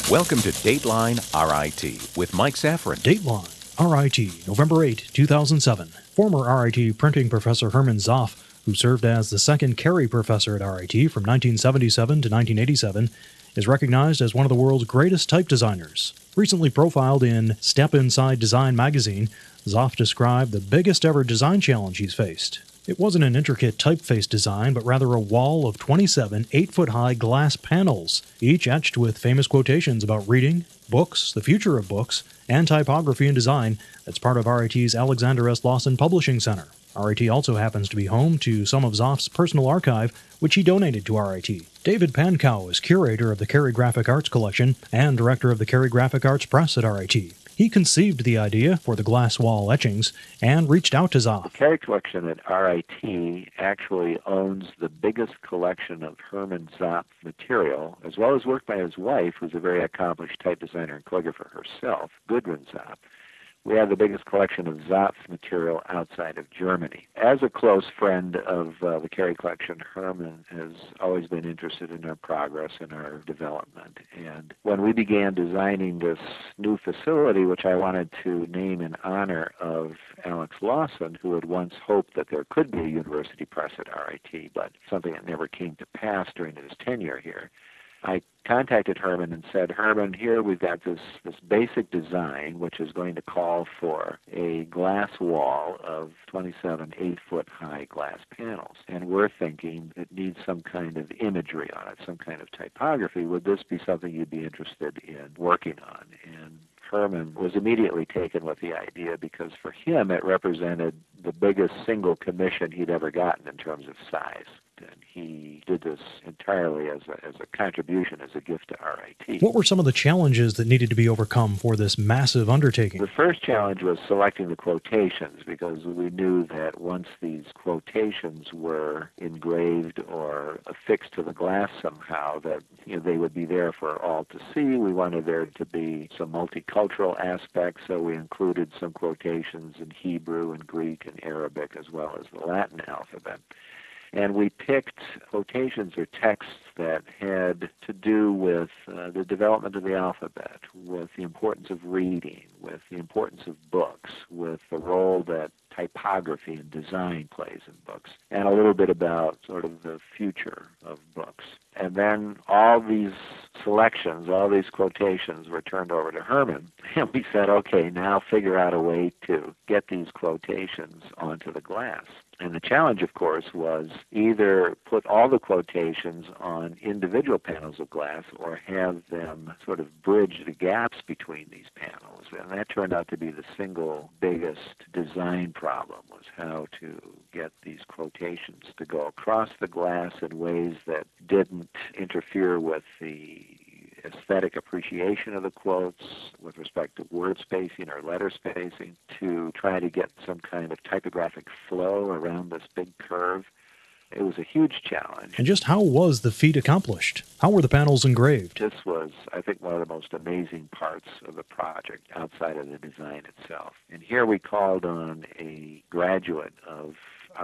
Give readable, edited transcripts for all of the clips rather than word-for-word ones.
Welcome to Dateline RIT with Mike Safran. Dateline RIT, November 8, 2007. Former RIT printing professor Herman Zoff, who served as the second Carey professor at RIT from 1977 to 1987, is recognized as one of the world's greatest type designers. Recently profiled in Step Inside Design magazine, Zoff described the biggest ever design challenge he's faced. It wasn't an intricate typeface design, but rather a wall of 27 8-foot-high glass panels, each etched with famous quotations about reading, books, the future of books, and typography and design that's part of RIT's Alexander S. Lawson Publishing Center. RIT also happens to be home to some of Zoff's personal archive, which he donated to RIT. David Pankow is curator of the Carey Graphic Arts Collection and director of the Carey Graphic Arts Press at RIT. He conceived the idea for the glass wall etchings and reached out to Zoff. The Carey collection at RIT actually owns the biggest collection of Herman Zoff material, as well as work by his wife, who's a very accomplished type designer and calligrapher herself, Gudrun Zoff. We have the biggest collection of Zoff material outside of Germany. As a close friend of the Carey collection, Herman has always been interested in our progress and our development. And when we began designing this new facility, which I wanted to name in honor of Alex Lawson, who had once hoped that there could be a university press at RIT, but something that never came to pass during his tenure here, I contacted Herman and said, Herman, here we've got this basic design, which is going to call for a glass wall of 27 8-foot-high glass panels. And we're thinking it needs some kind of imagery on it, some kind of typography. Would this be something you'd be interested in working on? And Herman was immediately taken with the idea because for him it represented the biggest single commission he'd ever gotten in terms of size. And he did this entirely as a contribution, as a gift to RIT. What were some of the challenges that needed to be overcome for this massive undertaking? The first challenge was selecting the quotations, because we knew that once these quotations were engraved or affixed to the glass somehow, that they would be there for all to see. We wanted there to be some multicultural aspects, so we included some quotations in Hebrew and Greek and Arabic as well as the Latin alphabet. And we picked quotations or texts that had to do with the development of the alphabet, with the importance of reading, with the importance of books, with the role that typography and design plays in books, and a little bit about sort of the future of books. And then all these selections, all these quotations were turned over to Herman, and we said, okay, now figure out a way to get these quotations onto the glass. And the challenge, of course, was either put all the quotations on individual panels of glass or have them sort of bridge the gaps between these panels. And that turned out to be the single biggest design problem, was how to get these quotations to go across the glass in ways that didn't interfere with the aesthetic appreciation of the quotes with respect to word spacing or letter spacing, to try to get some kind of typographic flow around this big curve. It was a huge challenge. And just how was the feat accomplished? How were the panels engraved? This was, I think, one of the most amazing parts of the project outside of the design itself. And here we called on a graduate of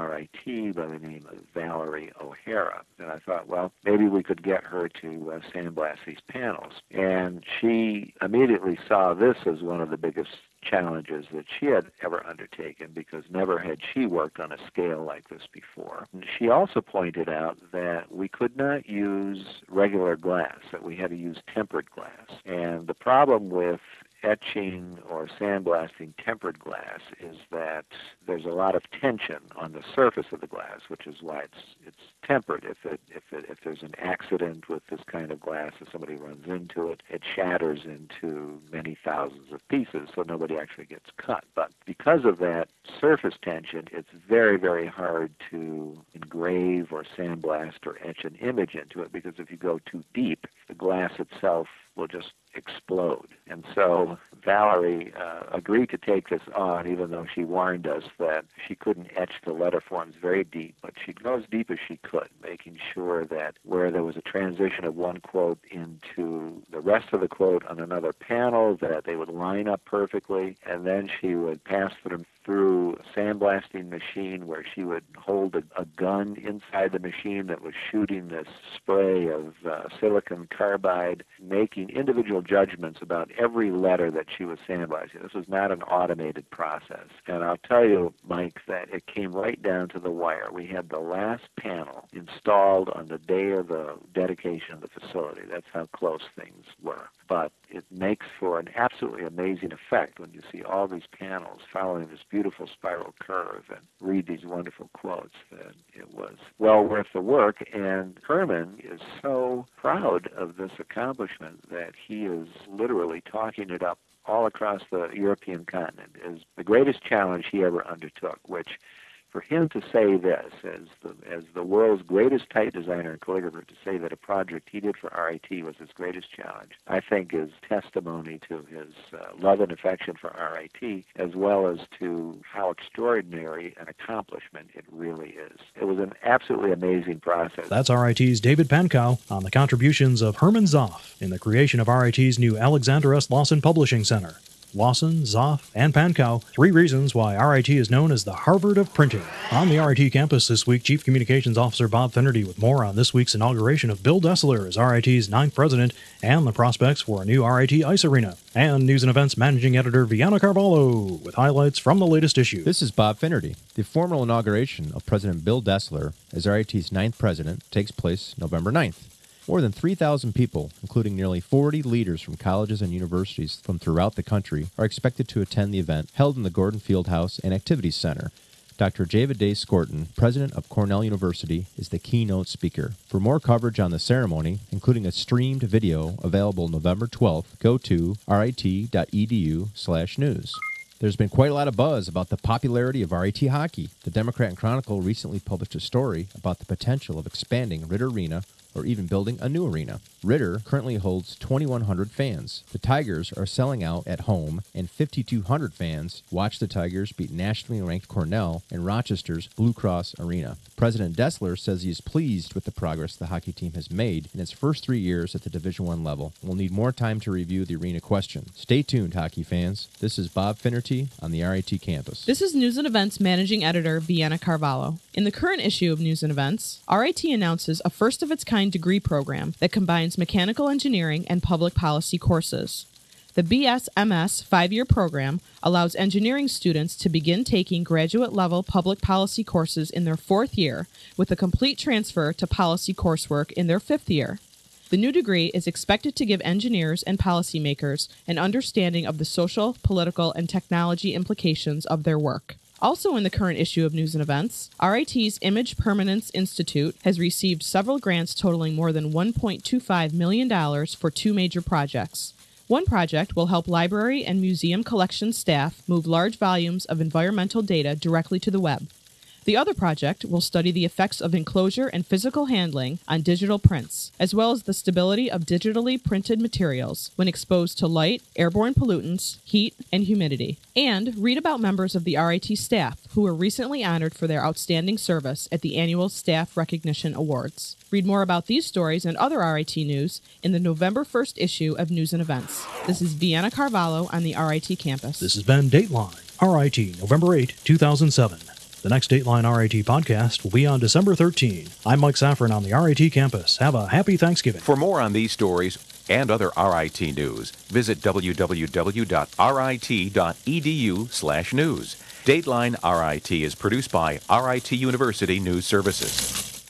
RIT by the name of Valerie O'Hara. And I thought, well, maybe we could get her to sandblast these panels. And she immediately saw this as one of the biggest challenges that she had ever undertaken, because never had she worked on a scale like this before. And she also pointed out that we could not use regular glass, that we had to use tempered glass. And the problem with etching or sandblasting tempered glass is that there's a lot of tension on the surface of the glass, which is why it's tempered. If there's an accident with this kind of glass, if somebody runs into it, it shatters into many thousands of pieces, so nobody actually gets cut. But because of that surface tension, it's very, very hard to engrave or sandblast or etch an image into it, because if you go too deep, the glass itself will just explode. And so Valerie agreed to take this on, even though she warned us that she couldn't etch the letter forms very deep, but she'd go as deep as she could, making sure that where there was a transition of one quote into the rest of the quote on another panel, that they would line up perfectly, and then she would pass them through a sandblasting machine where she would hold a gun inside the machine that was shooting this spray of silicon carbide, making individual individual judgments about every letter that she was sandblasting. This was not an automated process. And I'll tell you, Mike, that it came right down to the wire. We had the last panel installed on the day of the dedication of the facility. That's how close things were. But it makes for an absolutely amazing effect when you see all these panels following this beautiful spiral curve and read these wonderful quotes. That it was well worth the work, and Herman is so proud of this accomplishment that he is literally talking it up all across the European continent as the greatest challenge he ever undertook, which for him to say this, as the world's greatest type designer and calligrapher, to say that a project he did for RIT was his greatest challenge, I think is testimony to his love and affection for RIT, as well as to how extraordinary an accomplishment it really is. It was an absolutely amazing process. That's RIT's David Pankow on the contributions of Herman Zoff in the creation of RIT's new Alexander S. Lawson Publishing Center. Lawson, Zoff, and Pankow, 3 reasons why RIT is known as the Harvard of printing. On the RIT campus this week, Chief Communications Officer Bob Finnerty with more on this week's inauguration of Bill Dessler as RIT's 9th president and the prospects for a new RIT ice arena. And News and Events Managing Editor Vianna Carvalho with highlights from the latest issue. This is Bob Finnerty. The formal inauguration of President Bill Dessler as RIT's 9th president takes place November 9th. More than 3,000 people, including nearly 40 leaders from colleges and universities from throughout the country, are expected to attend the event held in the Gordon Field House and Activities Center. Dr. Javed Skorton, president of Cornell University, is the keynote speaker. For more coverage on the ceremony, including a streamed video available November 12th, go to rit.edu/news. There's been quite a lot of buzz about the popularity of RIT hockey. The Democrat and Chronicle recently published a story about the potential of expanding Ritter Arena or even building a new arena. Ritter currently holds 2,100 fans. The Tigers are selling out at home, and 5,200 fans watch the Tigers beat nationally ranked Cornell in Rochester's Blue Cross Arena. President Dessler says he is pleased with the progress the hockey team has made in its first 3 years at the Division I level. We'll need more time to review the arena question. Stay tuned, hockey fans. This is Bob Finnerty on the RIT campus. This is News and Events Managing Editor Vianna Carvalho. In the current issue of News and Events, RIT announces a first-of-its-kind degree program that combines mechanical engineering and public policy courses. The BSMS 5-year program allows engineering students to begin taking graduate-level public policy courses in their 4th year, with a complete transfer to policy coursework in their 5th year. The new degree is expected to give engineers and policymakers an understanding of the social, political, and technology implications of their work. Also in the current issue of News and Events, RIT's Image Permanence Institute has received several grants totaling more than $1.25 million for 2 major projects. One project will help library and museum collection staff move large volumes of environmental data directly to the web. The other project will study the effects of enclosure and physical handling on digital prints, as well as the stability of digitally printed materials when exposed to light, airborne pollutants, heat, and humidity. And read about members of the RIT staff who were recently honored for their outstanding service at the annual Staff Recognition Awards. Read more about these stories and other RIT news in the November 1st issue of News and Events. This is Vianna Carvalho on the RIT campus. This has been Dateline, RIT, November 8, 2007. The next Dateline RIT podcast will be on December 13. I'm Mike Saffron on the RIT campus. Have a happy Thanksgiving. For more on these stories and other RIT news, visit www.rit.edu/news. Dateline RIT is produced by RIT University News Services.